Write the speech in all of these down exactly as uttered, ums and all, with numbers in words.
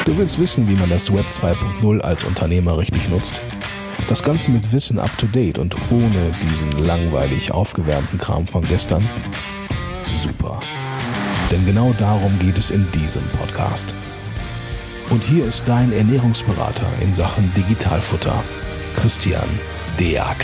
Du willst wissen, wie man das Web zwei Punkt null als Unternehmer richtig nutzt? Das Ganze mit Wissen up to date und ohne diesen langweilig aufgewärmten Kram von gestern? Super. Denn genau darum geht es in diesem Podcast. Und hier ist dein Ernährungsberater in Sachen Digitalfutter, Christian Deak.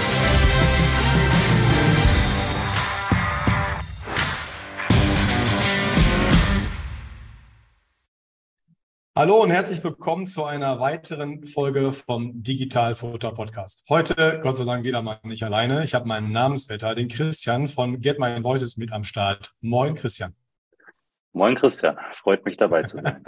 Hallo und herzlich willkommen zu einer weiteren Folge vom Digitalfutter Podcast. Heute, Gott sei Dank, wieder mal nicht alleine. Ich habe meinen Namensvetter, den Christian von Get My Voices, mit am Start. Moin, Christian. Moin, Christian. Freut mich, dabei zu sein.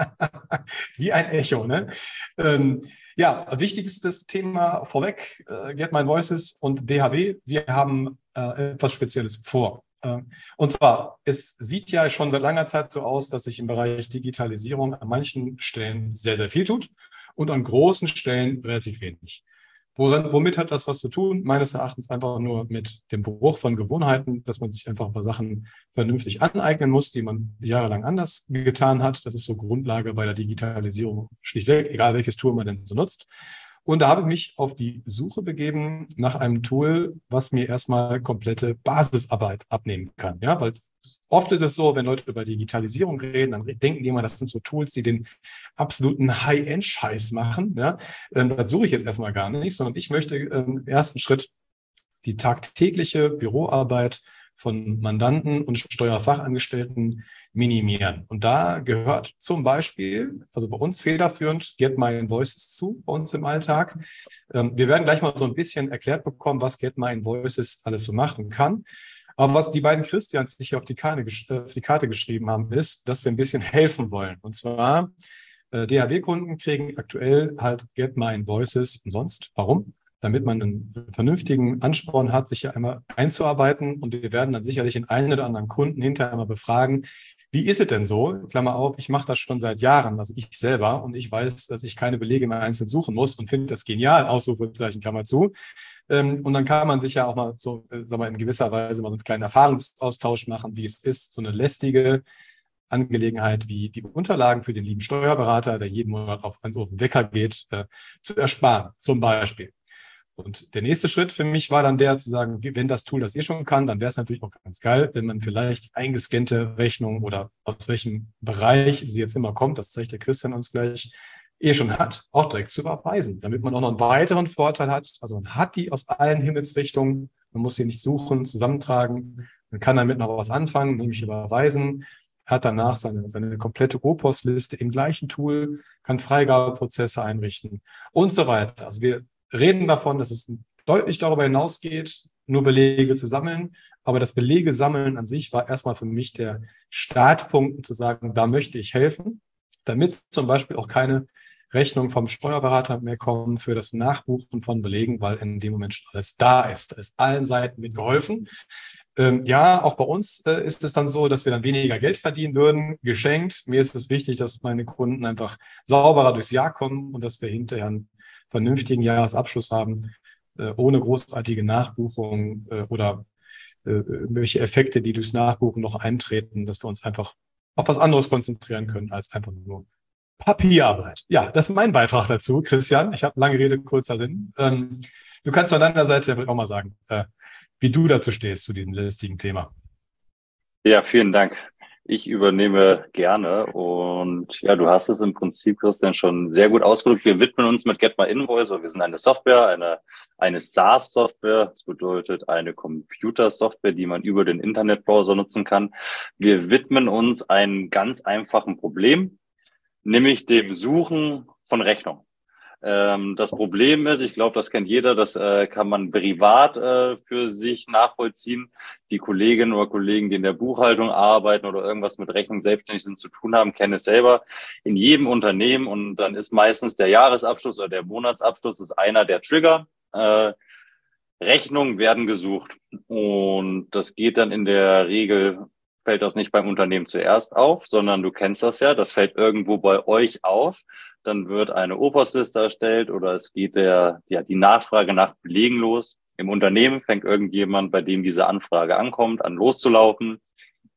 Wie ein Echo, ne? Ähm, ja, wichtigstes Thema vorweg, äh, Get My Voices und D H W. Wir haben äh, etwas Spezielles vor. Und zwar, es sieht ja schon seit langer Zeit so aus, dass sich im Bereich Digitalisierung an manchen Stellen sehr, sehr viel tut und an großen Stellen relativ wenig. Woran, womit hat das was zu tun? Meines Erachtens einfach nur mit dem Bruch von Gewohnheiten, dass man sich einfach ein paar Sachen vernünftig aneignen muss, die man jahrelang anders getan hat. Das ist so Grundlage bei der Digitalisierung schlichtweg, egal welches Tool man denn so nutzt. Und da habe ich mich auf die Suche begeben nach einem Tool, was mir erstmal komplette Basisarbeit abnehmen kann. Ja, weil oft ist es so, wenn Leute über Digitalisierung reden, dann denken die immer, das sind so Tools, die den absoluten High-End-Scheiß machen. Ja, ähm, das suche ich jetzt erstmal gar nicht, sondern ich möchte ähm, im ersten Schritt die tagtägliche Büroarbeit von Mandanten und Steuerfachangestellten minimieren. Und da gehört zum Beispiel, also bei uns federführend, Get My Voices zu, bei uns im Alltag. Ähm, wir werden gleich mal so ein bisschen erklärt bekommen, was Get My Voices alles so macht und kann. Aber was die beiden Christians sich hier auf die Karte, auf die Karte geschrieben haben, ist, dass wir ein bisschen helfen wollen. Und zwar, äh, D H W-Kunden kriegen aktuell halt Get My Voices umsonst. Warum? Damit man einen vernünftigen Ansporn hat, sich hier einmal einzuarbeiten. Und wir werden dann sicherlich den einen oder anderen Kunden hinterher mal befragen, wie ist es denn so? Klammer auf, ich mache das schon seit Jahren, also ich selber, und ich weiß, dass ich keine Belege mehr einzeln suchen muss und finde das genial, Ausrufezeichen, Klammer zu. Und dann kann man sich ja auch mal so, sagen wir mal, in gewisser Weise mal so einen kleinen Erfahrungsaustausch machen, wie es ist, so eine lästige Angelegenheit wie die Unterlagen für den lieben Steuerberater, der jeden Monat auf ans auf den Wecker geht, äh, zu ersparen, zum Beispiel. Und der nächste Schritt für mich war dann der, zu sagen, wenn das Tool das eh schon kann, dann wäre es natürlich auch ganz geil, wenn man vielleicht eingescannte Rechnung oder aus welchem Bereich sie jetzt immer kommt, das zeigt der Christian uns gleich, eh schon hat, auch direkt zu überweisen, damit man auch noch einen weiteren Vorteil hat. Also man hat die aus allen Himmelsrichtungen, man muss sie nicht suchen, zusammentragen, man kann damit noch was anfangen, nämlich überweisen, hat danach seine, seine komplette O-Post-Liste im gleichen Tool, kann Freigabeprozesse einrichten und so weiter. Also wir reden davon, dass es deutlich darüber hinausgeht, nur Belege zu sammeln. Aber das Belege sammeln an sich war erstmal für mich der Startpunkt, um zu sagen, da möchte ich helfen, damit zum Beispiel auch keine Rechnungen vom Steuerberater mehr kommen für das Nachbuchen von Belegen, weil in dem Moment schon alles da ist. Da ist allen Seiten mit geholfen. Ähm, ja, auch bei uns äh, ist es dann so, dass wir dann weniger Geld verdienen würden, geschenkt. Mir ist es wichtig, dass meine Kunden einfach sauberer durchs Jahr kommen und dass wir hinterher einen vernünftigen Jahresabschluss haben, äh, ohne großartige Nachbuchungen äh, oder äh, irgendwelche Effekte, die durchs Nachbuchen noch eintreten, dass wir uns einfach auf was anderes konzentrieren können als einfach nur Papierarbeit. Ja, das ist mein Beitrag dazu, Christian. Ich habe lange Rede, kurzer Sinn. Ähm, du kannst von deiner Seite auch mal sagen, äh, wie du dazu stehst, zu diesem lästigen Thema. Ja, vielen Dank. Ich übernehme gerne und ja, du hast es im Prinzip, Christian, schon sehr gut ausgedrückt. Wir widmen uns mit Get My Invoice. Wir sind eine Software, eine eine SaaS-Software. Das bedeutet eine Computersoftware, die man über den Internetbrowser nutzen kann. Wir widmen uns einem ganz einfachen Problem, nämlich dem Suchen von Rechnungen. Ähm, das Problem ist, ich glaube, das kennt jeder, das äh, kann man privat äh, für sich nachvollziehen. Die Kolleginnen oder Kollegen, die in der Buchhaltung arbeiten oder irgendwas mit Rechnung selbstständig sind, zu tun haben, kennen es selber in jedem Unternehmen. Und dann ist meistens der Jahresabschluss oder der Monatsabschluss ist einer der Trigger. Äh, Rechnungen werden gesucht. Und das geht dann in der Regel, fällt das nicht beim Unternehmen zuerst auf, sondern du kennst das ja, das fällt irgendwo bei euch auf. Dann wird eine O-Post-Liste erstellt oder es geht der, ja, die Nachfrage nach Belegen los. Im Unternehmen fängt irgendjemand, bei dem diese Anfrage ankommt, an loszulaufen.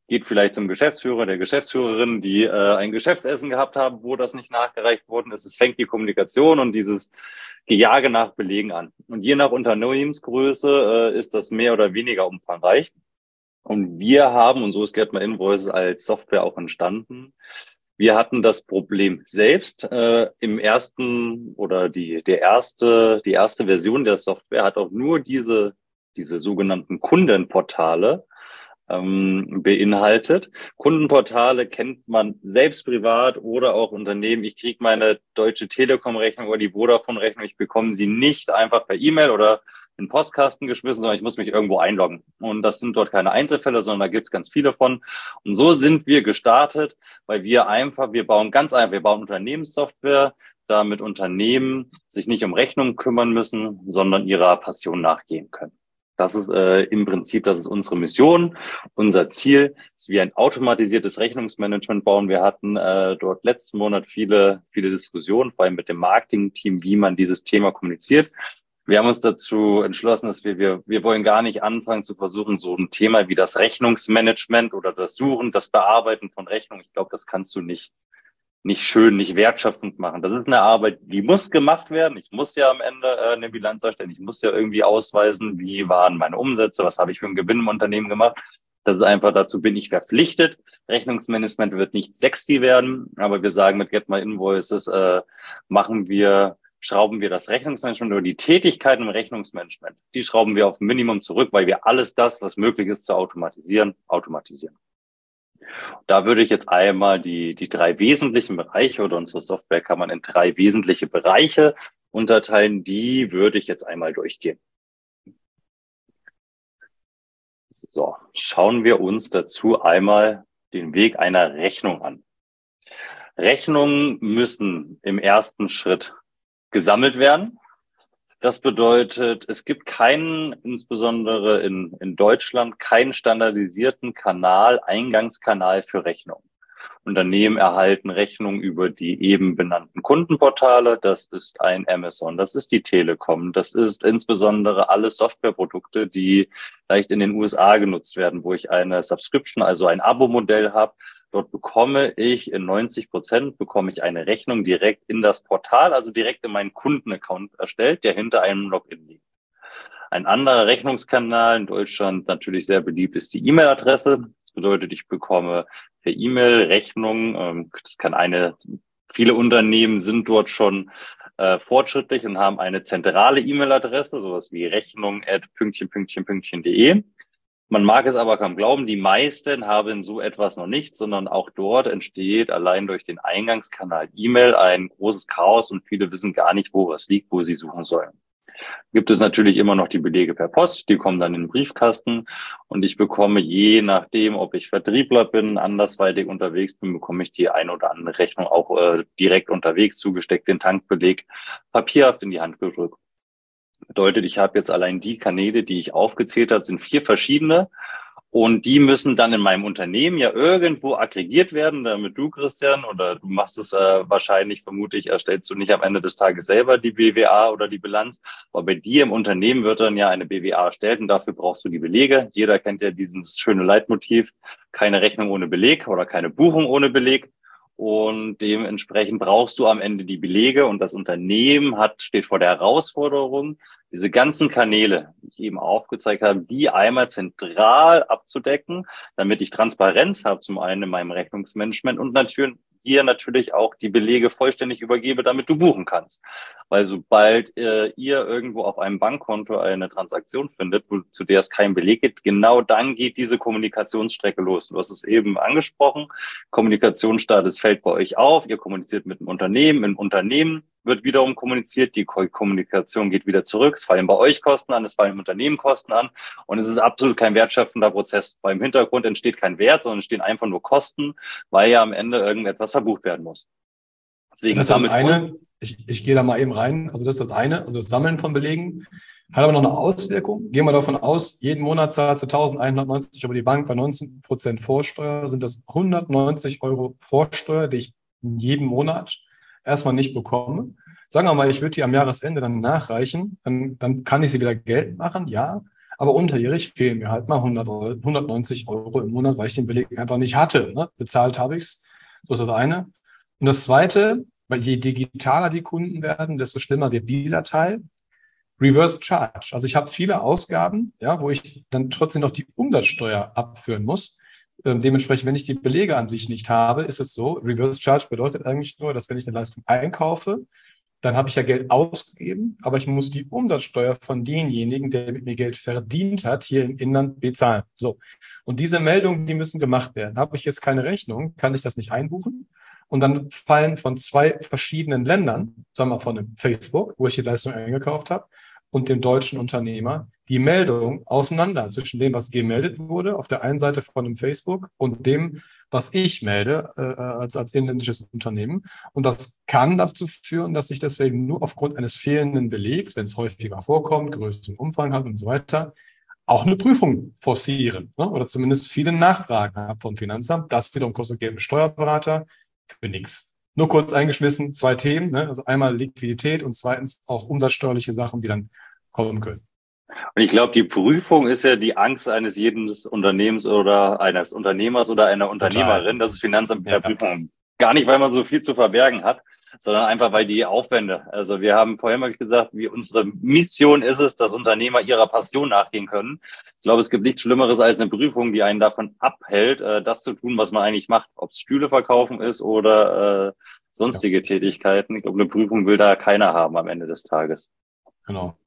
geht vielleicht zum Geschäftsführer, der Geschäftsführerin, die äh, ein Geschäftsessen gehabt haben, wo das nicht nachgereicht worden ist. Es fängt die Kommunikation und dieses Gejage nach Belegen an. Und je nach Unternehmensgröße äh, ist das mehr oder weniger umfangreich. Und wir haben, und so ist Get My Invoices als Software auch entstanden, wir hatten das Problem selbst äh, im ersten oder die der erste die erste Version der Software hat auch nur diese diese sogenannten Kundenportale ähm, beinhaltet. Kundenportale kennt man selbst privat oder auch Unternehmen. Ich kriege meine Deutsche Telekom-Rechnung oder die Vodafone-Rechnung. Ich bekomme sie nicht einfach per E-Mail oder in den Postkasten geschmissen, sondern ich muss mich irgendwo einloggen. Und das sind dort keine Einzelfälle, sondern da gibt es ganz viele von. Und so sind wir gestartet, weil wir einfach, wir bauen ganz einfach, wir bauen Unternehmenssoftware, damit Unternehmen sich nicht um Rechnungen kümmern müssen, sondern ihrer Passion nachgehen können. Das ist äh, im Prinzip, das ist unsere Mission, unser Ziel, dass wir ein automatisiertes Rechnungsmanagement bauen. Wir hatten äh, dort letzten Monat viele, viele Diskussionen, vor allem mit dem Marketing-Team, wie man dieses Thema kommuniziert. Wir haben uns dazu entschlossen, dass wir, wir, wir wollen gar nicht anfangen zu versuchen, so ein Thema wie das Rechnungsmanagement oder das Suchen, das Bearbeiten von Rechnungen. Ich glaube, das kannst du nicht nicht schön, nicht wertschöpfend machen. Das ist eine Arbeit, die muss gemacht werden. Ich muss ja am Ende äh, eine Bilanz erstellen. Ich muss ja irgendwie ausweisen, wie waren meine Umsätze, was habe ich für einen Gewinn im Unternehmen gemacht. Das ist einfach, dazu bin ich verpflichtet. Rechnungsmanagement wird nicht sexy werden, aber wir sagen mit Get My Invoices äh, machen wir, schrauben wir das Rechnungsmanagement oder die Tätigkeiten im Rechnungsmanagement, die schrauben wir auf ein Minimum zurück, weil wir alles das, was möglich ist zu automatisieren, automatisieren. Da würde ich jetzt einmal die, die drei wesentlichen Bereiche oder unsere Software kann man in drei wesentliche Bereiche unterteilen. Die würde ich jetzt einmal durchgehen. So, schauen wir uns dazu einmal den Weg einer Rechnung an. Rechnungen müssen im ersten Schritt gesammelt werden. Das bedeutet, es gibt keinen, insbesondere in, in Deutschland, keinen standardisierten Kanal, Eingangskanal für Rechnungen. Unternehmen erhalten Rechnungen über die eben benannten Kundenportale. Das ist ein Amazon, das ist die Telekom, das ist insbesondere alle Softwareprodukte, die vielleicht in den U S A genutzt werden, wo ich eine Subscription, also ein Abo-Modell habe. Dort bekomme ich in neunzig Prozent bekomme ich eine Rechnung direkt in das Portal, also direkt in meinen Kundenaccount erstellt, der hinter einem Login liegt. Ein anderer Rechnungskanal in Deutschland natürlich sehr beliebt ist die E-Mail-Adresse. Das bedeutet, ich bekomme per E-Mail Rechnungen. Das kann eine, viele Unternehmen sind dort schon äh, fortschrittlich und haben eine zentrale E-Mail-Adresse, sowas wie rechnung at pünktchen pünktchen pünktchen punkt de. Man mag es aber kaum glauben, die meisten haben so etwas noch nicht, sondern auch dort entsteht allein durch den Eingangskanal E-Mail ein großes Chaos und viele wissen gar nicht, wo was liegt, wo sie suchen sollen. Gibt es natürlich immer noch die Belege per Post, die kommen dann in den Briefkasten und ich bekomme je nachdem, ob ich Vertriebler bin, andersweitig unterwegs bin, bekomme ich die ein oder andere Rechnung auch äh, direkt unterwegs zugesteckt, den Tankbeleg, papierhaft in die Hand gedrückt. Bedeutet, ich habe jetzt allein die Kanäle, die ich aufgezählt habe, sind vier verschiedene und die müssen dann in meinem Unternehmen ja irgendwo aggregiert werden, damit du, Christian, oder du machst es äh, wahrscheinlich, vermute ich, erstellst du nicht am Ende des Tages selber die B W A oder die Bilanz, aber bei dir im Unternehmen wird dann ja eine B W A erstellt und dafür brauchst du die Belege. Jeder kennt ja dieses schöne Leitmotiv, keine Rechnung ohne Beleg oder keine Buchung ohne Beleg. Und dementsprechend brauchst du am Ende die Belege und das Unternehmen hat, steht vor der Herausforderung, diese ganzen Kanäle, die ich eben aufgezeigt habe, die einmal zentral abzudecken, damit ich Transparenz habe, zum einen in meinem Rechnungsmanagement und natürlich hier natürlich auch die Belege vollständig übergebe, damit du buchen kannst. Weil sobald äh, ihr irgendwo auf einem Bankkonto eine Transaktion findet, wo, zu der es keinen Beleg gibt, genau dann geht diese Kommunikationsstrecke los. Du hast es eben angesprochen, Kommunikationsstatus fällt bei euch auf, ihr kommuniziert mit dem Unternehmen, im Unternehmen wird wiederum kommuniziert, die Kommunikation geht wieder zurück, es fallen bei euch Kosten an, es fallen im Unternehmen Kosten an und es ist absolut kein wertschöpfender Prozess, weil im Hintergrund entsteht kein Wert, sondern entstehen einfach nur Kosten, weil ja am Ende irgendetwas verbucht werden muss. Deswegen das ist das eine, ich, ich gehe da mal eben rein, also das ist das eine, also das Sammeln von Belegen, hat aber noch eine Auswirkung. Gehen wir davon aus, jeden Monat zahlst du eintausendeinhundertneunzig über die Bank, bei neunzehn Prozent Vorsteuer sind das hundertneunzig Euro Vorsteuer, die ich jeden Monat erstmal nicht bekomme. Sagen wir mal, ich würde die am Jahresende dann nachreichen, dann, dann kann ich sie wieder geltend machen, ja. Aber unterjährig fehlen mir halt mal hundert Euro, hundertneunzig Euro im Monat, weil ich den Beleg einfach nicht hatte. Ne? Bezahlt habe ich es. So ist das eine. Und das Zweite, weil je digitaler die Kunden werden, desto schlimmer wird dieser Teil. Reverse Charge. Also ich habe viele Ausgaben, ja, wo ich dann trotzdem noch die Umsatzsteuer abführen muss. Ähm, dementsprechend, wenn ich die Belege an sich nicht habe, ist es so, Reverse Charge bedeutet eigentlich nur, dass wenn ich eine Leistung einkaufe, dann habe ich ja Geld ausgegeben, aber ich muss die Umsatzsteuer von denjenigen, der mit mir Geld verdient hat, hier im Inland bezahlen. So. Und diese Meldungen, die müssen gemacht werden. Habe ich jetzt keine Rechnung, kann ich das nicht einbuchen. Und dann fallen von zwei verschiedenen Ländern, sagen wir von dem Facebook, wo ich die Leistung eingekauft habe, und dem deutschen Unternehmer die Meldung auseinander zwischen dem, was gemeldet wurde, auf der einen Seite von dem Facebook und dem, was ich melde äh, als, als inländisches Unternehmen. Und das kann dazu führen, dass ich deswegen nur aufgrund eines fehlenden Belegs, wenn es häufiger vorkommt, größeren Umfang hat und so weiter, auch eine Prüfung forciere, ne? Oder zumindest viele Nachfragen habe vom Finanzamt. Das wiederum kostet Geld mit Steuerberater für nichts. Nur kurz eingeschmissen, zwei Themen, ne? Also einmal Liquidität und zweitens auch umsatzsteuerliche Sachen, die dann kommen können. Und ich glaube, die Prüfung ist ja die Angst eines jeden Unternehmens oder eines Unternehmers oder einer Unternehmerin, dass das Finanzamt mit der ja. Prüfung gar nicht, weil man so viel zu verbergen hat, sondern einfach, weil die Aufwände, also wir haben vorhin mal gesagt, wie unsere Mission ist es, dass Unternehmer ihrer Passion nachgehen können. Ich glaube, es gibt nichts Schlimmeres als eine Prüfung, die einen davon abhält, das zu tun, was man eigentlich macht, ob es Stühle verkaufen ist oder äh, sonstige ja. Tätigkeiten. Ich glaube, eine Prüfung will da keiner haben am Ende des Tages. Genau.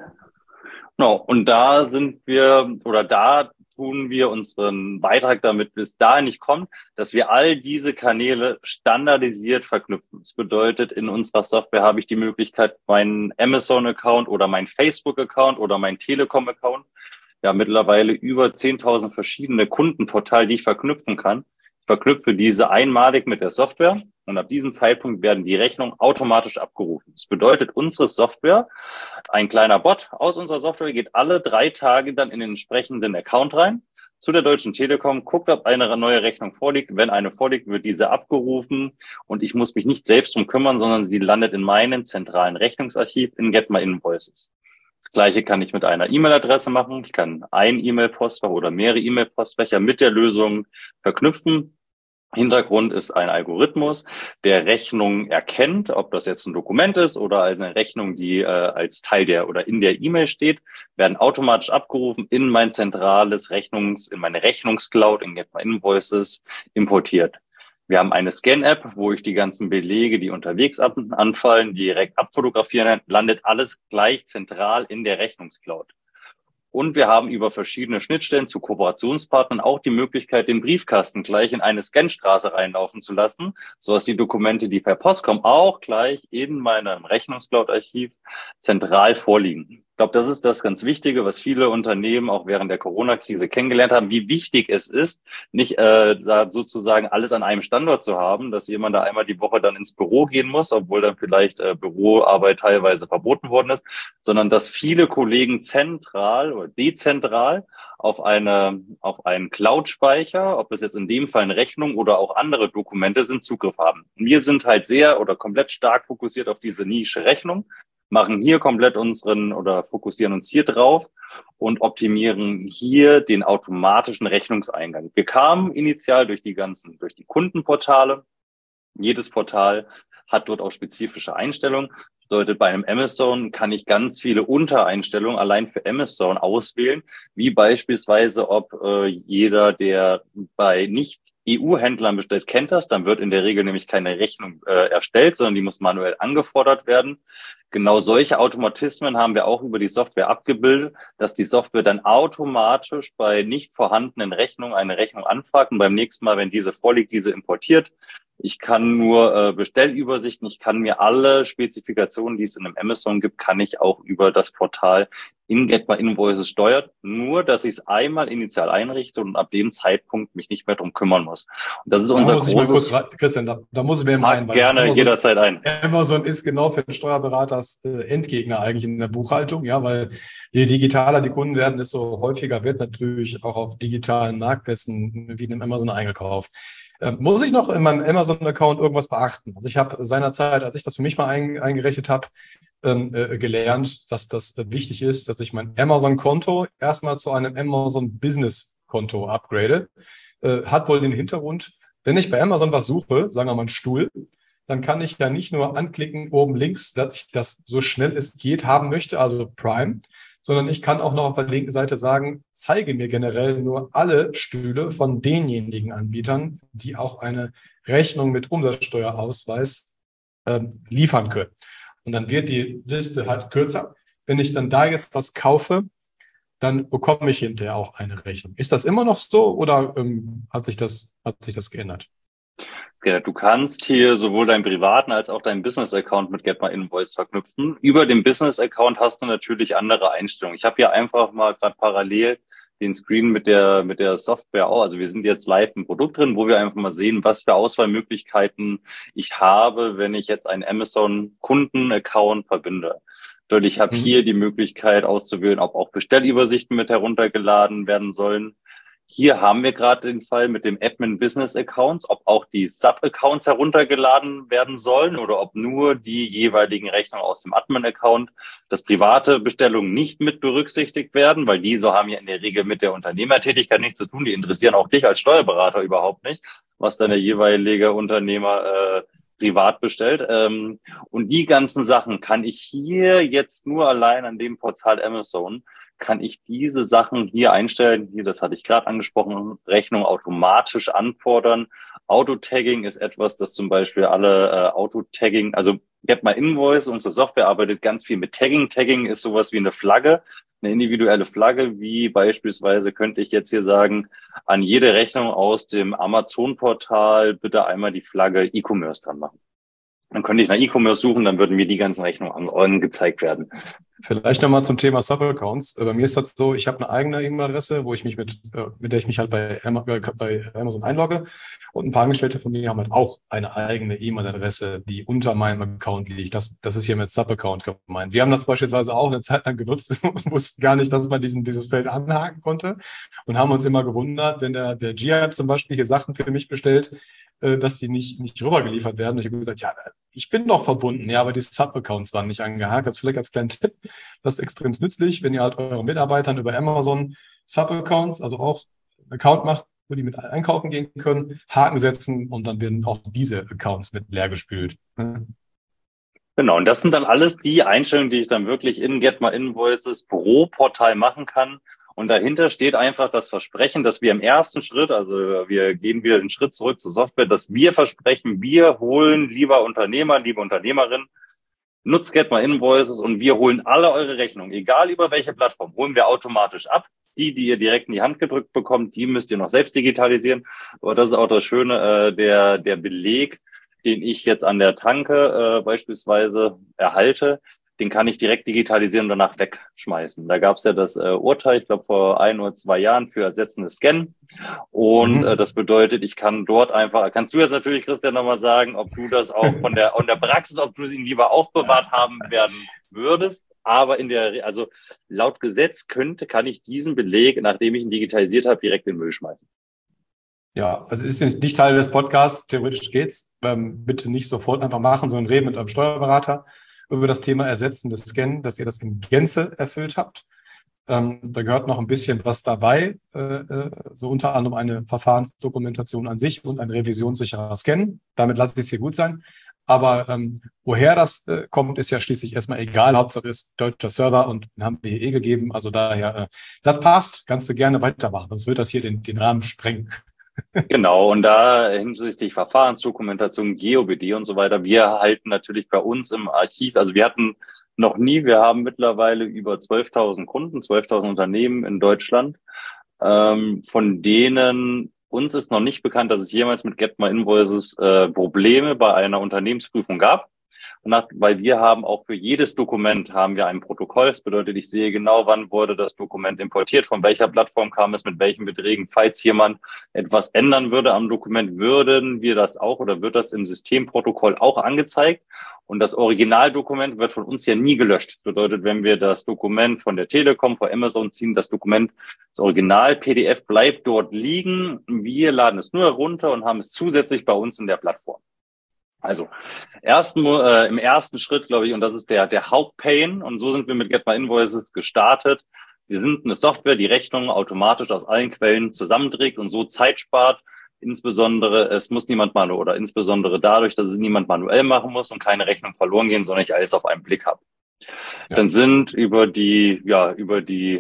Genau. Und da sind wir, oder da tun wir unseren Beitrag, damit bis dahin nicht kommt, dass wir all diese Kanäle standardisiert verknüpfen. Das bedeutet, in unserer Software habe ich die Möglichkeit, meinen Amazon-Account oder meinen Facebook-Account oder meinen Telekom-Account, ja mittlerweile über zehntausend verschiedene Kundenportale, die ich verknüpfen kann. Ich verknüpfe diese einmalig mit der Software und ab diesem Zeitpunkt werden die Rechnungen automatisch abgerufen. Das bedeutet, unsere Software, ein kleiner Bot aus unserer Software geht alle drei Tage dann in den entsprechenden Account rein zu der Deutschen Telekom, guckt, ob eine neue Rechnung vorliegt. Wenn eine vorliegt, wird diese abgerufen und ich muss mich nicht selbst drum kümmern, sondern sie landet in meinem zentralen Rechnungsarchiv in Get My Invoices. Das Gleiche kann ich mit einer E-Mail-Adresse machen. Ich kann ein E-Mail-Postfach oder mehrere E-Mail-Postfächer mit der Lösung verknüpfen. Hintergrund ist ein Algorithmus, der Rechnungen erkennt, ob das jetzt ein Dokument ist oder eine Rechnung, die äh, als Teil der oder in der E-Mail steht, werden automatisch abgerufen in mein zentrales Rechnungs, in meine Rechnungscloud, in Get My Invoices importiert. Wir haben eine Scan-App, wo ich die ganzen Belege, die unterwegs ab, anfallen, direkt abfotografieren, landet alles gleich zentral in der Rechnungscloud. Und wir haben über verschiedene Schnittstellen zu Kooperationspartnern auch die Möglichkeit, den Briefkasten gleich in eine Scanstraße reinlaufen zu lassen, sodass die Dokumente, die per Post kommen, auch gleich in meinem Rechnungscloud-Archiv zentral vorliegen. Ich glaube, das ist das ganz Wichtige, was viele Unternehmen auch während der Corona-Krise kennengelernt haben, wie wichtig es ist, nicht äh, sozusagen alles an einem Standort zu haben, dass jemand da einmal die Woche dann ins Büro gehen muss, obwohl dann vielleicht äh, Büroarbeit teilweise verboten worden ist, sondern dass viele Kollegen zentral oder dezentral auf eine auf einen Cloud-Speicher, ob es jetzt in dem Fall eine Rechnung oder auch andere Dokumente sind, Zugriff haben. Wir sind halt sehr oder komplett stark fokussiert auf diese Nische Rechnung, machen hier komplett unseren oder fokussieren uns hier drauf und optimieren hier den automatischen Rechnungseingang. Wir kamen initial durch die ganzen, durch die Kundenportale. Jedes Portal hat dort auch spezifische Einstellungen. Das bedeutet, bei einem Amazon kann ich ganz viele Untereinstellungen allein für Amazon auswählen, wie beispielsweise, ob äh, jeder, der bei nicht E U-Händlern bestellt, kennt das. Dann wird in der Regel nämlich keine Rechnung äh, erstellt, sondern die muss manuell angefordert werden. Genau solche Automatismen haben wir auch über die Software abgebildet, dass die Software dann automatisch bei nicht vorhandenen Rechnungen eine Rechnung anfragt und beim nächsten Mal, wenn diese vorliegt, diese importiert. Ich kann nur äh, Bestellübersichten, ich kann mir alle Spezifikationen, die es in einem Amazon gibt, kann ich auch über das Portal in Get My Invoices steuern. Nur, dass ich es einmal initial einrichte und ab dem Zeitpunkt mich nicht mehr drum kümmern muss. Und das ist da unser muss großes... Ich mal kurz, Christian, da, da muss ich mir mal ein, gerne Amazon, jederzeit ein. Amazon ist genau für den Steuerberaters äh, Endgegner eigentlich in der Buchhaltung, ja, weil je digitaler die Kunden werden, desto häufiger wird natürlich auch auf digitalen Marktplätzen wie in Amazon eingekauft. Ähm, muss ich noch in meinem Amazon-Account irgendwas beachten? Also ich habe seinerzeit, als ich das für mich mal ein, eingerichtet habe, ähm, äh, gelernt, dass das äh, wichtig ist, dass ich mein Amazon-Konto erstmal zu einem Amazon-Business-Konto upgrade. Äh, hat wohl den Hintergrund, wenn ich bei Amazon was suche, sagen wir mal einen Stuhl, dann kann ich ja nicht nur anklicken oben links, dass ich das so schnell es geht haben möchte, also Prime, sondern ich kann auch noch auf der linken Seite sagen, zeige mir generell nur alle Stühle von denjenigen Anbietern, die auch eine Rechnung mit Umsatzsteuerausweis ähm, liefern können. Und dann wird die Liste halt kürzer. Wenn ich dann da jetzt was kaufe, dann bekomme ich hinterher auch eine Rechnung. Ist das immer noch so oder ähm, hat sich das, hat sich das geändert? Du kannst hier sowohl deinen privaten als auch deinen Business-Account mit Get My Invoice verknüpfen. Über den Business-Account hast du natürlich andere Einstellungen. Ich habe hier einfach mal gerade parallel den Screen mit der mit der Software auch. Also wir sind jetzt live im Produkt drin, wo wir einfach mal sehen, was für Auswahlmöglichkeiten ich habe, wenn ich jetzt einen Amazon-Kunden-Account verbinde. Ich habe hier die Möglichkeit auszuwählen, ob auch Bestellübersichten mit heruntergeladen werden sollen. Hier haben wir gerade den Fall mit dem Admin Business Accounts, ob auch die Sub-Accounts heruntergeladen werden sollen oder ob nur die jeweiligen Rechnungen aus dem Admin-Account, dass private Bestellungen nicht mit berücksichtigt werden, weil diese haben ja in der Regel mit der Unternehmertätigkeit nichts zu tun. Die interessieren auch dich als Steuerberater überhaupt nicht, was dann der jeweilige Unternehmer äh, privat bestellt. Ähm, und die ganzen Sachen kann ich hier jetzt nur allein an dem Portal Amazon kann ich diese Sachen hier einstellen. Hier, das hatte ich gerade angesprochen, Rechnung automatisch anfordern. Autotagging ist etwas, das zum Beispiel alle äh, Autotagging, also Get My Invoice, unsere Software arbeitet ganz viel mit Tagging. Tagging ist sowas wie eine Flagge, eine individuelle Flagge, wie beispielsweise könnte ich jetzt hier sagen, an jede Rechnung aus dem Amazon-Portal bitte einmal die Flagge E-Commerce dran machen. Dann könnte ich nach E-Commerce suchen, dann würden mir die ganzen Rechnungen angezeigt werden. Vielleicht nochmal zum Thema Sub-Accounts. Bei mir ist das so, ich habe eine eigene E-Mail-Adresse, wo ich mich mit, mit der ich mich halt bei Amazon einlogge. Und ein paar Angestellte von mir haben halt auch eine eigene E-Mail-Adresse, die unter meinem Account liegt. Das, das ist hier mit Sub-Account gemeint. Wir haben das beispielsweise auch eine Zeit lang genutzt und wussten gar nicht, dass man diesen, dieses Feld anhaken konnte und haben uns immer gewundert, wenn der, der Gia zum Beispiel hier Sachen für mich bestellt, dass die nicht, nicht rübergeliefert werden. Und ich habe gesagt, ja, ich bin doch verbunden, ja, aber die Sub-Accounts waren nicht angehakt. Das vielleicht als kleinen Tipp, das ist extrem nützlich, wenn ihr halt euren Mitarbeitern über Amazon Sub-Accounts, also auch einen Account macht, wo die mit einkaufen gehen können, Haken setzen und dann werden auch diese Accounts mit leer gespült. Genau, und das sind dann alles die Einstellungen, die ich dann wirklich in Get My Invoices pro Portal machen kann. Und dahinter steht einfach das Versprechen, dass wir im ersten Schritt, also wir gehen wieder einen Schritt zurück zur Software, dass wir versprechen, wir holen, lieber Unternehmer, liebe Unternehmerin, nutzt Get My Invoices und wir holen alle eure Rechnungen, egal über welche Plattform, holen wir automatisch ab. Die, die ihr direkt in die Hand gedrückt bekommt, die müsst ihr noch selbst digitalisieren. Aber das ist auch das Schöne, äh, der, der Beleg, den ich jetzt an der Tanke äh, beispielsweise erhalte, den kann ich direkt digitalisieren und danach wegschmeißen. Da gab es ja das äh, Urteil, ich glaube vor ein oder zwei Jahren für ersetzendes Scannen. Und mhm. äh, das bedeutet, ich kann dort einfach, kannst du jetzt natürlich, Christian, nochmal sagen, ob du das auch von der, von der Praxis, ob du es ihn lieber aufbewahrt haben werden würdest. Aber in der, also laut Gesetz könnte, kann ich diesen Beleg, nachdem ich ihn digitalisiert habe, direkt in den Müll schmeißen. Ja, also ist nicht Teil des Podcasts, theoretisch geht's. Ähm, bitte nicht sofort einfach machen, sondern reden mit eurem Steuerberater über das Thema Ersetzen des Scannen, dass ihr das in Gänze erfüllt habt. Ähm, da gehört noch ein bisschen was dabei, äh, so unter anderem eine Verfahrensdokumentation an sich und ein revisionssicherer Scan. Damit lasse ich es hier gut sein. Aber ähm, woher das äh, kommt, ist ja schließlich erstmal egal. Hauptsache ist deutscher Server und den haben wir hier eh gegeben. Also daher, äh, das passt. Kannst du gerne weitermachen. Sonst wird das hier den, den Rahmen sprengen. Genau, und da hinsichtlich Verfahrensdokumentation, G O B D und so weiter, wir halten natürlich bei uns im Archiv, also wir hatten noch nie, wir haben mittlerweile über zwölftausend Kunden, zwölftausend Unternehmen in Deutschland, ähm, von denen uns ist noch nicht bekannt, dass es jemals mit Get My Invoices äh, Probleme bei einer Unternehmensprüfung gab. nach, weil wir haben auch für jedes Dokument haben wir ein Protokoll. Das bedeutet, ich sehe genau, wann wurde das Dokument importiert, von welcher Plattform kam es, mit welchen Beträgen. Falls jemand etwas ändern würde am Dokument, würden wir das auch oder wird das im Systemprotokoll auch angezeigt. Und das Originaldokument wird von uns ja nie gelöscht. Das bedeutet, wenn wir das Dokument von der Telekom, von Amazon ziehen, das Dokument, das Original-P D F bleibt dort liegen. Wir laden es nur herunter und haben es zusätzlich bei uns in der Plattform. Also ersten, äh, im ersten Schritt, glaube ich, und das ist der, der Hauptpain, und so sind wir mit Get My Invoices gestartet. Wir sind eine Software, die Rechnungen automatisch aus allen Quellen zusammenträgt und so Zeit spart. Insbesondere, es muss niemand manuell oder insbesondere dadurch, dass es niemand manuell machen muss und keine Rechnung verloren gehen, sondern ich alles auf einen Blick habe. Ja. Dann sind über die, ja, über die,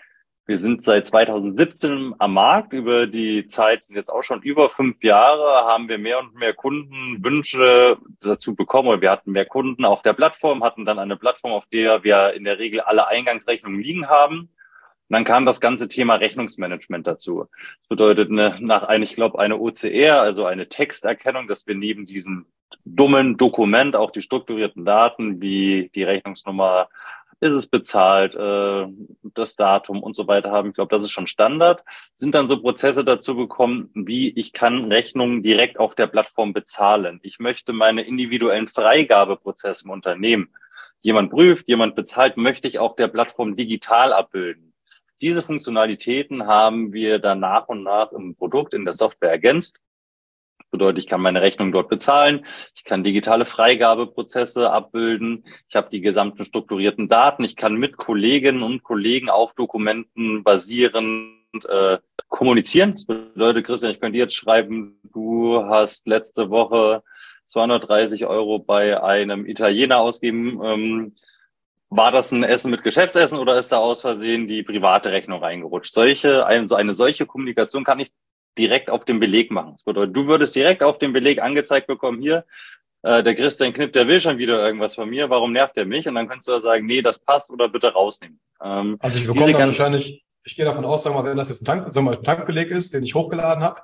wir sind seit zweitausendsiebzehn am Markt. Über die Zeit sind jetzt auch schon über fünf Jahre, haben wir mehr und mehr Kundenwünsche dazu bekommen. Oder wir hatten mehr Kunden auf der Plattform, hatten dann eine Plattform, auf der wir in der Regel alle Eingangsrechnungen liegen haben. Und dann kam das ganze Thema Rechnungsmanagement dazu. Das bedeutet, eine, nach eine, ich glaube, eine O C R, also eine Texterkennung, dass wir neben diesem dummen Dokument auch die strukturierten Daten wie die Rechnungsnummer, ist es bezahlt, äh, das Datum und so weiter haben. Ich glaube, das ist schon Standard. Sind dann so Prozesse dazu gekommen, wie ich kann Rechnungen direkt auf der Plattform bezahlen. Ich möchte meine individuellen Freigabeprozesse im Unternehmen. Jemand prüft, jemand bezahlt, möchte ich auf der Plattform digital abbilden. Diese Funktionalitäten haben wir dann nach und nach im Produkt, in der Software ergänzt. Das bedeutet, ich kann meine Rechnung dort bezahlen, ich kann digitale Freigabeprozesse abbilden, ich habe die gesamten strukturierten Daten, ich kann mit Kolleginnen und Kollegen auf Dokumenten basierend äh, kommunizieren. Das bedeutet, Christian, ich könnte jetzt schreiben, du hast letzte Woche zweihundertdreißig Euro bei einem Italiener ausgegeben. Ähm, War das ein Essen mit Geschäftsessen oder ist da aus Versehen die private Rechnung reingerutscht? Solche, eine, eine solche Kommunikation kann ich direkt auf dem Beleg machen. Das bedeutet, du würdest direkt auf dem Beleg angezeigt bekommen, hier, äh, der Christian Knipp, der will schon wieder irgendwas von mir, warum nervt der mich? Und dann kannst du sagen, nee, das passt oder bitte rausnehmen. Ähm, also ich bekomme dann wahrscheinlich, ich gehe davon aus, sagen wir mal, wenn das jetzt ein Tank, sagen wir mal, ein Tankbeleg ist, den ich hochgeladen habe,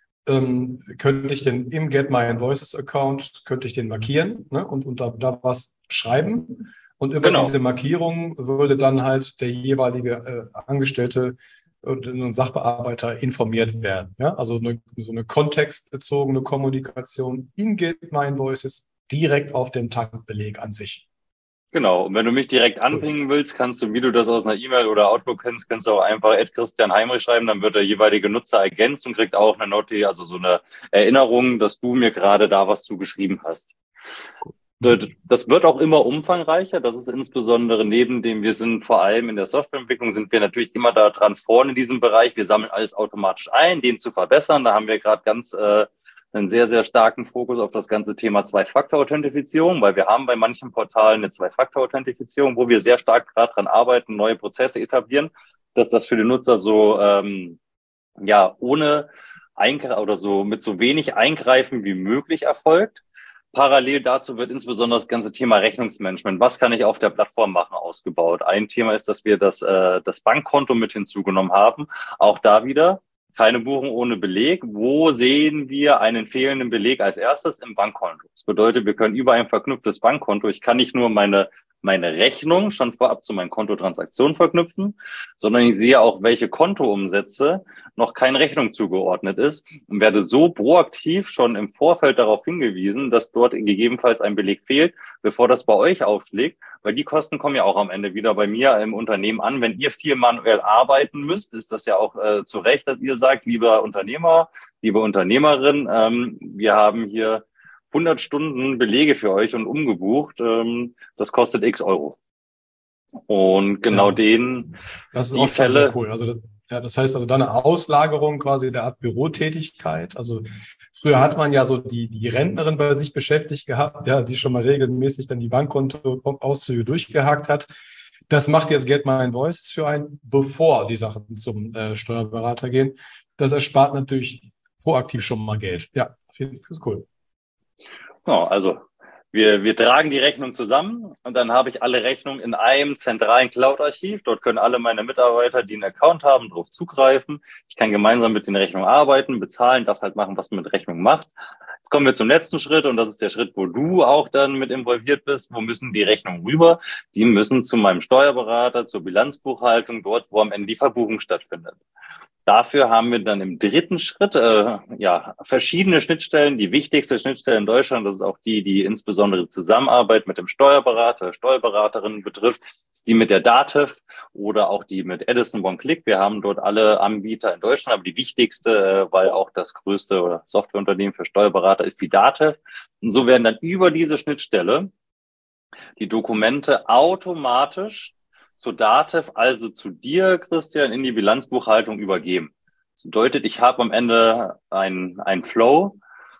ähm, könnte ich den im Get My Invoices Account, könnte ich den markieren, ne, und, und da, da was schreiben. Und über genau. diese Markierung würde dann halt der jeweilige äh, Angestellte und Sachbearbeiter informiert werden. Ja? Also eine, so eine kontextbezogene Kommunikation in Get My Invoices direkt auf dem Tankbeleg an sich. Genau. Und wenn du mich direkt anpingen willst, kannst du, wie du das aus einer E-Mail oder Outlook kennst, kannst du auch einfach at Christian Heinrich schreiben, dann wird der jeweilige Nutzer ergänzt und kriegt auch eine Note, also so eine Erinnerung, dass du mir gerade da was zugeschrieben hast. Gut. Das wird auch immer umfangreicher. Das ist insbesondere neben dem, wir sind vor allem in der Softwareentwicklung, sind wir natürlich immer da dran vorne in diesem Bereich. Wir sammeln alles automatisch ein, den zu verbessern. Da haben wir gerade ganz äh, einen sehr, sehr starken Fokus auf das ganze Thema Zwei-Faktor-Authentifizierung, weil wir haben bei manchen Portalen eine Zwei-Faktor-Authentifizierung, wo wir sehr stark gerade dran arbeiten, neue Prozesse etablieren, dass das für den Nutzer so ähm, ja ohne Eingreifen oder so mit so wenig Eingreifen wie möglich erfolgt. Parallel dazu wird insbesondere das ganze Thema Rechnungsmanagement, was kann ich auf der Plattform machen, ausgebaut. Ein Thema ist, dass wir das, äh, das Bankkonto mit hinzugenommen haben. Auch da wieder keine Buchung ohne Beleg. Wo sehen wir einen fehlenden Beleg als erstes? Im Bankkonto. Das bedeutet, wir können über ein verknüpftes Bankkonto, ich kann nicht nur meine meine Rechnung schon vorab zu meinen Kontotransaktionen verknüpfen, sondern ich sehe auch, welche Kontoumsätze noch keine Rechnung zugeordnet ist und werde so proaktiv schon im Vorfeld darauf hingewiesen, dass dort gegebenenfalls ein Beleg fehlt, bevor das bei euch aufschlägt, weil die Kosten kommen ja auch am Ende wieder bei mir im Unternehmen an. Wenn ihr viel manuell arbeiten müsst, ist das ja auch äh, zu Recht, dass ihr sagt, lieber Unternehmer, liebe Unternehmerin, ähm, wir haben hier hundert Stunden Belege für euch und umgebucht, ähm, das kostet x Euro. Und genau ja, den, das ist die auch Fälle, sehr cool. Also das, ja, das heißt also dann eine Auslagerung quasi der Art Bürotätigkeit. Also früher hat man ja so die, die Rentnerin bei sich beschäftigt gehabt, ja, die schon mal regelmäßig dann die Bankkontoauszüge durchgehakt hat. Das macht jetzt Get My Invoices für einen, bevor die Sachen zum äh, Steuerberater gehen. Das erspart natürlich proaktiv schon mal Geld. Ja, das ist cool. Genau, also Wir, wir tragen die Rechnung zusammen und dann habe ich alle Rechnungen in einem zentralen Cloud-Archiv. Dort können alle meine Mitarbeiter, die einen Account haben, darauf zugreifen. Ich kann gemeinsam mit den Rechnungen arbeiten, bezahlen, das halt machen, was man mit Rechnungen macht. Jetzt kommen wir zum letzten Schritt und das ist der Schritt, wo du auch dann mit involviert bist. Wo müssen die Rechnungen rüber? Die müssen zu meinem Steuerberater, zur Bilanzbuchhaltung, dort, wo am Ende die Verbuchung stattfindet. Dafür haben wir dann im dritten Schritt äh, ja verschiedene Schnittstellen. Die wichtigste Schnittstelle in Deutschland, das ist auch die, die insbesondere Zusammenarbeit mit dem Steuerberater, Steuerberaterin betrifft, ist die mit der DATEV oder auch die mit Edison One-Click. Wir haben dort alle Anbieter in Deutschland, aber die wichtigste, äh, weil auch das größte oder Softwareunternehmen für Steuerberater ist die DATEV. Und so werden dann über diese Schnittstelle die Dokumente automatisch zur DATEV, also zu dir, Christian, in die Bilanzbuchhaltung übergeben. Das bedeutet, ich habe am Ende ein, ein Flow,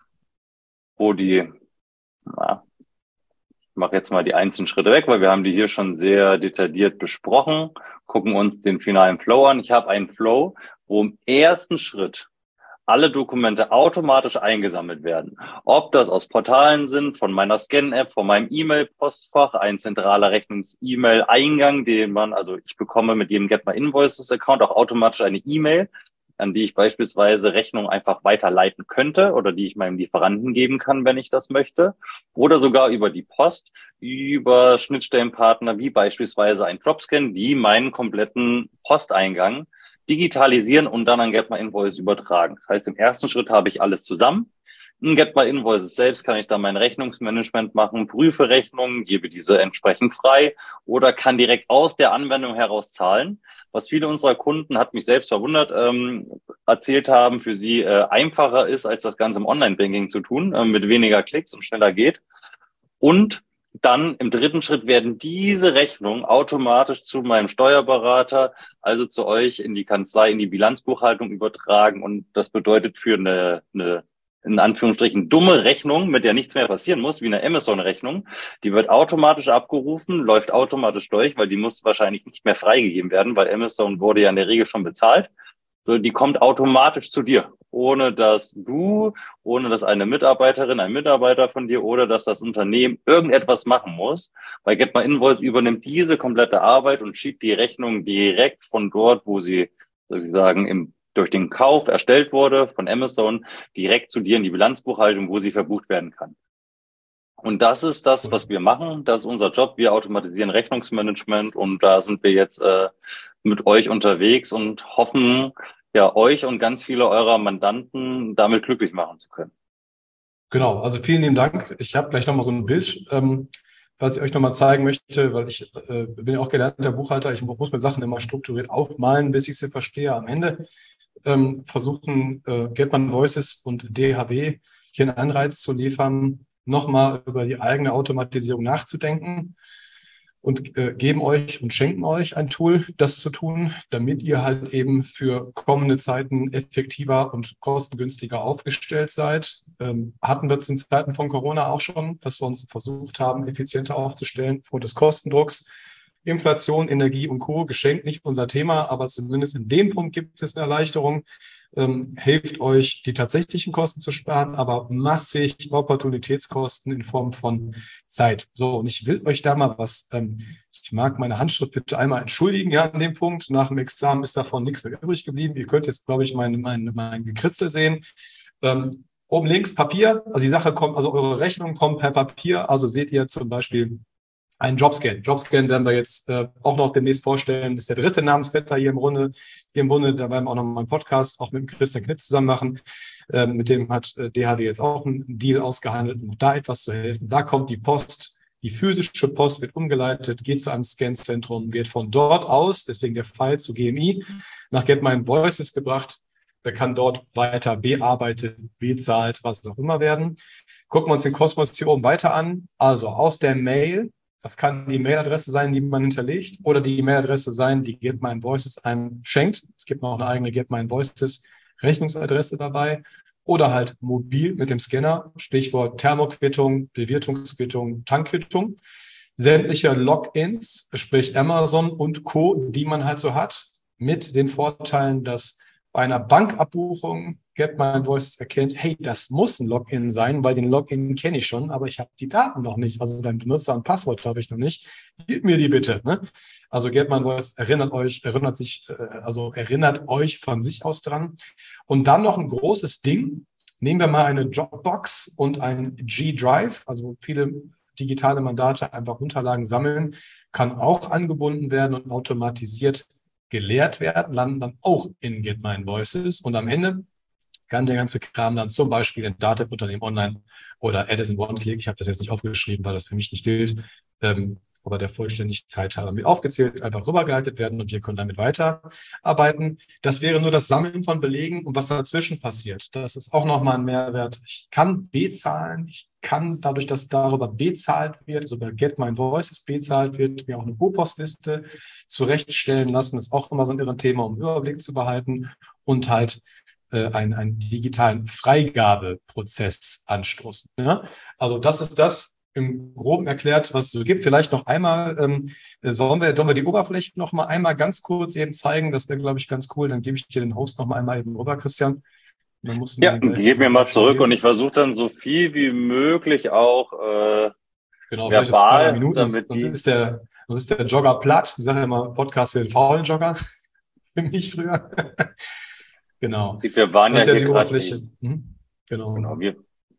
wo die, na, ich mache jetzt mal die einzelnen Schritte weg, weil wir haben die hier schon sehr detailliert besprochen, gucken uns den finalen Flow an. Ich habe einen Flow, wo im ersten Schritt alle Dokumente automatisch eingesammelt werden. Ob das aus Portalen sind, von meiner Scan-App, von meinem E-Mail-Postfach, ein zentraler Rechnungs-E-Mail-Eingang, den man, also ich bekomme mit jedem Get My Invoices-Account auch automatisch eine E-Mail, an die ich beispielsweise Rechnungen einfach weiterleiten könnte oder die ich meinem Lieferanten geben kann, wenn ich das möchte. Oder sogar über die Post, über Schnittstellenpartner wie beispielsweise ein Dropscan, die meinen kompletten Posteingang digitalisieren und dann an Get My Invoices übertragen. Das heißt, im ersten Schritt habe ich alles zusammen. In Get My Invoices selbst kann ich dann mein Rechnungsmanagement machen, prüfe Rechnungen, gebe diese entsprechend frei oder kann direkt aus der Anwendung heraus zahlen. Was viele unserer Kunden, hat mich selbst verwundert, ähm, erzählt haben, für sie äh, einfacher ist, als das Ganze im Online-Banking zu tun, äh, mit weniger Klicks und schneller geht. Und dann im dritten Schritt werden diese Rechnungen automatisch zu meinem Steuerberater, also zu euch in die Kanzlei, in die Bilanzbuchhaltung übertragen. Und das bedeutet für eine, eine in Anführungsstrichen dumme Rechnung, mit der nichts mehr passieren muss, wie eine Amazon-Rechnung, die wird automatisch abgerufen, läuft automatisch durch, weil die muss wahrscheinlich nicht mehr freigegeben werden, weil Amazon wurde ja in der Regel schon bezahlt. Die kommt automatisch zu dir, ohne dass du, ohne dass eine Mitarbeiterin, ein Mitarbeiter von dir oder dass das Unternehmen irgendetwas machen muss. Weil Get My Invoice übernimmt diese komplette Arbeit und schiebt die Rechnung direkt von dort, wo sie sozusagen im, durch den Kauf erstellt wurde, von Amazon, direkt zu dir in die Bilanzbuchhaltung, wo sie verbucht werden kann. Und das ist das, was wir machen. Das ist unser Job. Wir automatisieren Rechnungsmanagement und da sind wir jetzt äh, mit euch unterwegs und hoffen, ja, euch und ganz viele eurer Mandanten damit glücklich machen zu können. Genau, also vielen lieben Dank. Ich habe gleich nochmal so ein Bild, ähm, was ich euch nochmal zeigen möchte, weil ich äh, bin ja auch gelernter Buchhalter. Ich muss mir Sachen immer strukturiert aufmalen, bis ich sie verstehe. Am Ende ähm, versuchen äh, Get My Invoices und D H W hier einen Anreiz zu liefern, nochmal über die eigene Automatisierung nachzudenken und äh, geben euch und schenken euch ein Tool, das zu tun, damit ihr halt eben für kommende Zeiten effektiver und kostengünstiger aufgestellt seid. Ähm, hatten wir zu den Zeiten von Corona auch schon, dass wir uns versucht haben, effizienter aufzustellen vor des Kostendrucks. Inflation, Energie und Co. geschenkt nicht unser Thema, aber zumindest in dem Punkt gibt es eine Erleichterung. Ähm, hilft euch, die tatsächlichen Kosten zu sparen, aber massig Opportunitätskosten in Form von Zeit. So, und ich will euch da mal was, ähm, ich mag meine Handschrift bitte einmal entschuldigen, ja, an dem Punkt. Nach dem Examen ist davon nichts mehr übrig geblieben. Ihr könnt jetzt, glaube ich, mein, mein, mein Gekritzel sehen. Ähm, oben links Papier, also die Sache kommt, also eure Rechnung kommt per Papier, also seht ihr zum Beispiel ein Jobscan. Jobscan werden wir jetzt äh, auch noch demnächst vorstellen. Das ist der dritte Namensvetter hier im Runde. Hier im Bunde, da werden wir auch noch mal einen Podcast auch mit dem Christian Knipp zusammen machen. Ähm, mit dem hat äh, D H W jetzt auch einen Deal ausgehandelt, um da etwas zu helfen. Da kommt die Post, die physische Post wird umgeleitet, geht zu einem Scanzentrum, wird von dort aus, deswegen der Fall zu G M I, nach Get My Invoices gebracht. Der kann dort weiter bearbeitet, bezahlt, was auch immer werden. Gucken wir uns den Kosmos hier oben weiter an. Also aus der Mail, das kann die Mailadresse sein, die man hinterlegt, oder die Mailadresse sein, die Get My Invoices einem schenkt. Es gibt noch eine eigene Get My Invoices Rechnungsadresse dabei. Oder halt mobil mit dem Scanner, Stichwort Thermoquittung, Bewirtungsquittung, Tankquittung. Sämtliche Logins, sprich Amazon und Co., die man halt so hat, mit den Vorteilen, dass bei einer Bankabbuchung Get My Invoices erkennt, hey, das muss ein Login sein, weil den Login kenne ich schon, aber ich habe die Daten noch nicht. Also dein Benutzer und Passwort habe ich noch nicht. Gib mir die bitte. Ne? Also Get My Invoices erinnert euch, erinnert sich, also erinnert euch von sich aus dran. Und dann noch ein großes Ding. Nehmen wir mal eine Dropbox und ein G-Drive, also viele digitale Mandate einfach Unterlagen sammeln, kann auch angebunden werden und automatisiert geleert werden, landen dann auch in Get My Invoices und am Ende kann der ganze Kram dann zum Beispiel in Datev-Unternehmen online oder Edison One-Click, ich habe das jetzt nicht aufgeschrieben, weil das für mich nicht gilt, ähm, aber der Vollständigkeit halber mit aufgezählt, einfach rübergeleitet werden und wir können damit weiterarbeiten. Das wäre nur das Sammeln von Belegen und was dazwischen passiert. Das ist auch nochmal ein Mehrwert. Ich kann bezahlen, ich kann dadurch, dass darüber bezahlt wird, also bei Get My Invoices bezahlt wird, mir auch eine Rohpostliste zurechtstellen lassen. Das ist auch immer so ein irren Thema, um einen Überblick zu behalten und halt äh, einen, einen digitalen Freigabeprozess anstoßen. Ja? Also das ist das, im Groben erklärt, was es so gibt. Vielleicht noch einmal, ähm, sollen wir, sollen wir die Oberfläche noch mal einmal ganz kurz eben zeigen? Das wäre, glaube ich, ganz cool. Dann gebe ich dir den Host noch mal einmal eben rüber, Christian. Dann musst du ja, gib mir mal zurück geben. Und ich versuche dann so viel wie möglich auch äh, genau, verbal, zwei, drei Minuten, damit sonst, die... Sonst ist, der, sonst ist der Jogger platt. Ich sage ja immer, Podcast für den faulen Jogger. Für mich früher. Genau. Wir waren das ja ist ja hier die Oberfläche. Die... Mhm. Genau. genau wir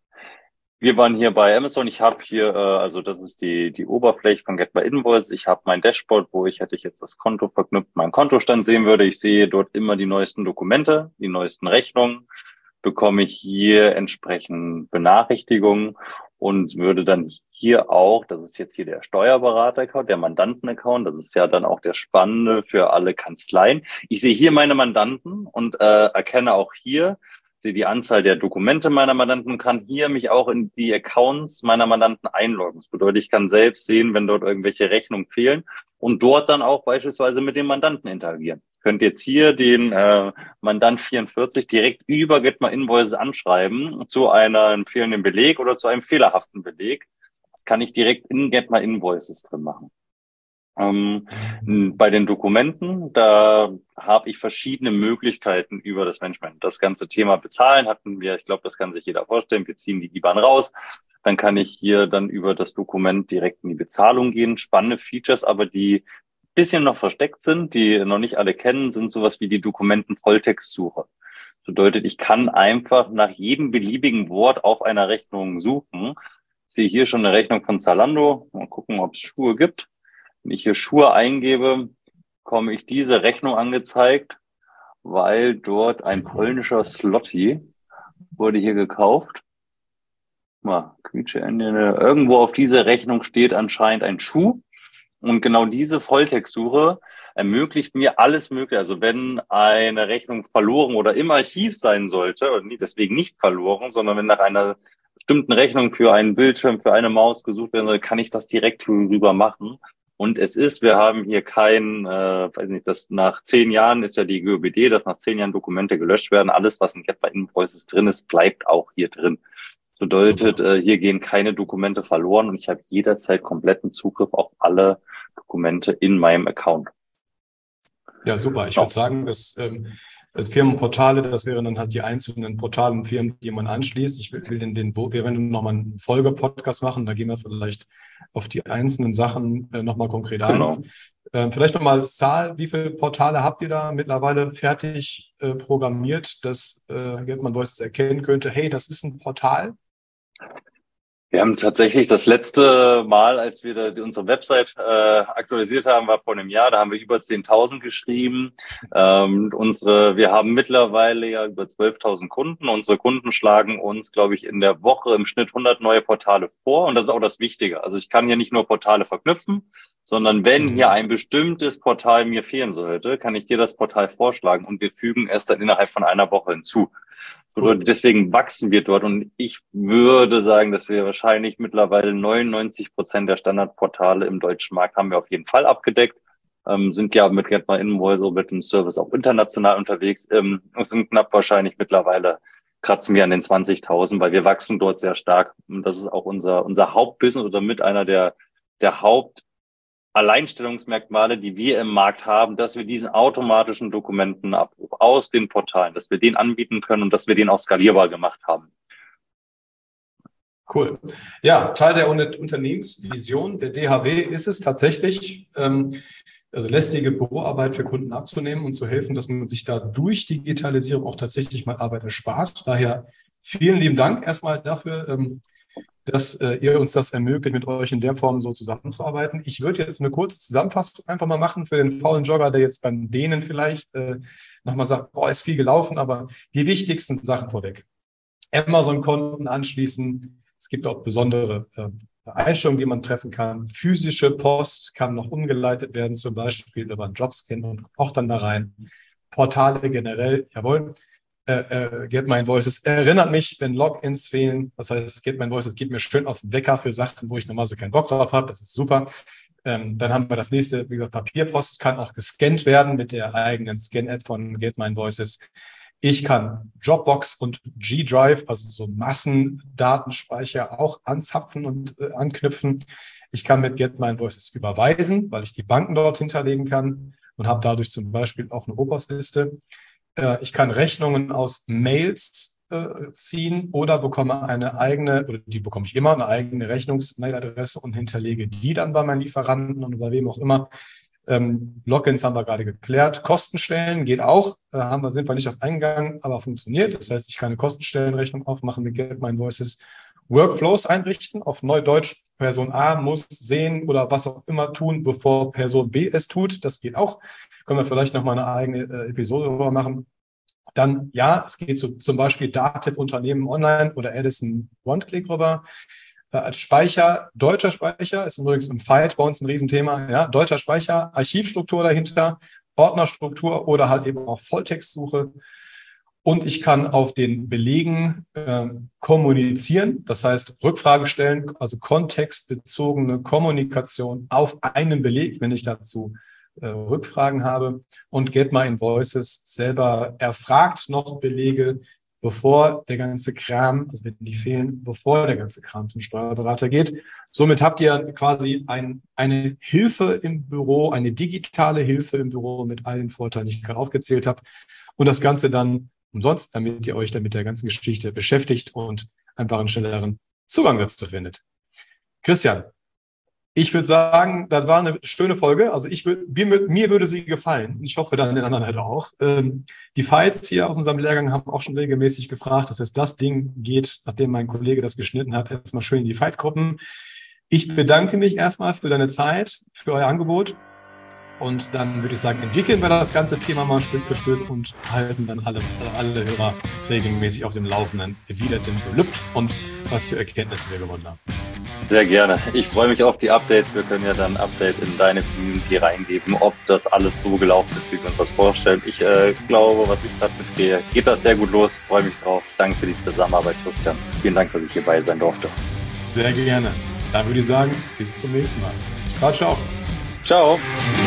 Wir waren hier bei Amazon. Ich habe hier, äh, also das ist die die Oberfläche von Get My Invoice. Ich habe mein Dashboard, wo ich, hätte ich jetzt das Konto verknüpft, meinen Kontostand sehen würde. Ich sehe dort immer die neuesten Dokumente, die neuesten Rechnungen, bekomme ich hier entsprechend Benachrichtigungen und würde dann hier auch, das ist jetzt hier der Steuerberater-Account, der Mandanten-Account, das ist ja dann auch der spannende für alle Kanzleien. Ich sehe hier meine Mandanten und äh, erkenne auch hier, sehe die Anzahl der Dokumente meiner Mandanten und kann hier mich auch in die Accounts meiner Mandanten einloggen. Das bedeutet, ich kann selbst sehen, wenn dort irgendwelche Rechnungen fehlen und dort dann auch beispielsweise mit dem Mandanten interagieren. Ich könnte jetzt hier den äh, Mandant vierundvierzig direkt über Get My Invoices anschreiben zu einem fehlenden Beleg oder zu einem fehlerhaften Beleg. Das kann ich direkt in Get My Invoices drin machen. Ähm, bei den Dokumenten, da habe ich verschiedene Möglichkeiten über das Management. Das ganze Thema Bezahlen hatten wir, ich glaube, das kann sich jeder vorstellen. Wir ziehen die I B A N raus, dann kann ich hier dann über das Dokument direkt in die Bezahlung gehen. Spannende Features, aber die ein bisschen noch versteckt sind, die noch nicht alle kennen, sind sowas wie die Dokumenten-Volltextsuche. Das bedeutet, ich kann einfach nach jedem beliebigen Wort auf einer Rechnung suchen. Ich sehe hier schon eine Rechnung von Zalando. Mal gucken, ob es Schuhe gibt. Wenn ich hier Schuhe eingebe, bekomme ich diese Rechnung angezeigt, weil dort ein polnischer Zloty wurde hier gekauft. Mal, Quietscheende. Irgendwo auf dieser Rechnung steht anscheinend ein Schuh. Und genau diese Volltextsuche ermöglicht mir alles Mögliche. Also wenn eine Rechnung verloren oder im Archiv sein sollte, und deswegen nicht verloren, sondern wenn nach einer bestimmten Rechnung für einen Bildschirm, für eine Maus gesucht werden soll, kann ich das direkt rüber machen. Und es ist, wir haben hier kein, äh, weiß nicht, das nach zehn Jahren ist ja die G Ö B D, dass nach zehn Jahren Dokumente gelöscht werden. Alles, was in Get My Invoices drin ist, bleibt auch hier drin. Das bedeutet, äh, hier gehen keine Dokumente verloren und ich habe jederzeit kompletten Zugriff auf alle Dokumente in meinem Account. Ja, super. Ich würde sagen, dass ähm, also Firmenportale, das wären dann halt die einzelnen Portale und Firmen, die man anschließt. Ich will, will den, den, wir werden nochmal einen Folge-Podcast machen, da gehen wir vielleicht auf die einzelnen Sachen äh, nochmal konkret ein. Genau. Ähm, vielleicht nochmal als Zahl, wie viele Portale habt ihr da mittlerweile fertig äh, programmiert, dass äh, Get My Invoices erkennen könnte, hey, das ist ein Portal? Wir haben tatsächlich das letzte Mal, als wir da unsere Website äh, aktualisiert haben, war vor einem Jahr. Da haben wir über zehntausend geschrieben. Ähm, unsere, wir haben mittlerweile ja über zwölftausend Kunden. Unsere Kunden schlagen uns, glaube ich, in der Woche im Schnitt hundert neue Portale vor. Und das ist auch das Wichtige. Also ich kann hier nicht nur Portale verknüpfen, sondern wenn hier ein bestimmtes Portal mir fehlen sollte, kann ich hier das Portal vorschlagen und wir fügen es dann innerhalb von einer Woche hinzu. Cool. Deswegen wachsen wir dort und ich würde sagen, dass wir wahrscheinlich mittlerweile neunundneunzig Prozent der Standardportale im deutschen Markt haben wir auf jeden Fall abgedeckt. Ähm, sind ja mit Get My Invoices, mit dem Service auch international unterwegs. Ähm, es sind knapp wahrscheinlich mittlerweile, kratzen wir an den zwanzigtausend, weil wir wachsen dort sehr stark. Und das ist auch unser unser Hauptbusiness oder mit einer der der Haupt Alleinstellungsmerkmale, die wir im Markt haben, dass wir diesen automatischen Dokumentenabruf aus den Portalen, dass wir den anbieten können und dass wir den auch skalierbar gemacht haben. Cool. Ja, Teil der Unternehmensvision der D H W ist es tatsächlich, ähm, also lästige Büroarbeit für Kunden abzunehmen und zu helfen, dass man sich da durch Digitalisierung auch tatsächlich mal Arbeit erspart. Daher vielen lieben Dank erstmal dafür, ähm, dass äh, ihr uns das ermöglicht, mit euch in der Form so zusammenzuarbeiten. Ich würde jetzt eine kurze Zusammenfassung einfach mal machen für den faulen Jogger, der jetzt beim Dehnen vielleicht äh, nochmal sagt, boah, ist viel gelaufen, aber die wichtigsten Sachen vorweg. Amazon-Konten anschließen. Es gibt auch besondere äh, Einstellungen, die man treffen kann. Physische Post kann noch umgeleitet werden, zum Beispiel über einen Jobscan und auch dann da rein. Portale generell, jawohl. Äh, äh, Get My Invoices erinnert mich, wenn Logins fehlen. Das heißt, Get My Invoices gibt mir schön auf den Wecker für Sachen, wo ich normalerweise keinen Bock drauf habe. Das ist super. Ähm, dann haben wir das nächste, wie gesagt, Papierpost kann auch gescannt werden mit der eigenen Scan-App von Get My Invoices. Ich kann Dropbox und G-Drive, also so Massendatenspeicher, auch anzapfen und äh, anknüpfen. Ich kann mit Get My Invoices überweisen, weil ich die Banken dort hinterlegen kann und habe dadurch zum Beispiel auch eine Obersliste. Ich kann Rechnungen aus Mails äh, ziehen oder bekomme eine eigene, oder die bekomme ich immer, eine eigene Rechnungsmailadresse und hinterlege die dann bei meinen Lieferanten und bei wem auch immer. Ähm, Logins haben wir gerade geklärt. Kostenstellen geht auch, äh, haben wir, sind wir nicht auf eingegangen, aber funktioniert. Das heißt, ich kann eine Kostenstellenrechnung aufmachen mit Get My Invoices. Workflows einrichten, auf Neudeutsch, Person A muss sehen oder was auch immer tun, bevor Person B es tut. Das geht auch. Können wir vielleicht noch mal eine eigene äh, Episode darüber machen. Dann, ja, es geht so, zum Beispiel Dativ Unternehmen online oder Edison One-Click rüber. Äh, als Speicher, deutscher Speicher, ist übrigens im Fight bei uns ein Riesenthema. Ja, deutscher Speicher, Archivstruktur dahinter, Ordnerstruktur oder halt eben auch Volltextsuche. Und ich kann auf den Belegen äh, kommunizieren, das heißt Rückfrage stellen, also kontextbezogene Kommunikation auf einen Beleg, wenn ich dazu äh, Rückfragen habe. Und Get My Invoices selber erfragt noch Belege, bevor der ganze Kram, also wenn die fehlen, bevor der ganze Kram zum Steuerberater geht. Somit habt ihr quasi ein, eine Hilfe im Büro, eine digitale Hilfe im Büro mit allen Vorteilen, die ich gerade aufgezählt habe. Und das Ganze dann umsonst, damit ihr euch dann mit der ganzen Geschichte beschäftigt und einfach einen schnelleren Zugang dazu findet. Christian, ich würde sagen, das war eine schöne Folge. Also ich würde, mir, mir würde sie gefallen. Ich hoffe, dann den anderen halt auch. Ähm, die Fights hier aus unserem Lehrgang haben auch schon regelmäßig gefragt. Das heißt, das Ding geht, nachdem mein Kollege das geschnitten hat, erstmal schön in die Fight-Gruppen. Ich bedanke mich erstmal für deine Zeit, für euer Angebot. Und dann würde ich sagen, entwickeln wir das ganze Thema mal Stück für Stück und halten dann alle, alle, alle Hörer regelmäßig auf dem Laufenden, wie das denn so lübt und was für Erkenntnisse wir gewonnen haben. Sehr gerne. Ich freue mich auf die Updates. Wir können ja dann ein Update in deine Community reingeben, ob das alles so gelaufen ist, wie wir uns das vorstellen. Ich äh, glaube, was ich gerade mitkriege, geht das sehr gut los. Freue mich drauf. Danke für die Zusammenarbeit, Christian. Vielen Dank, dass ich hierbei sein durfte. Sehr gerne. Dann würde ich sagen, bis zum nächsten Mal. Ciao, ciao. Ciao.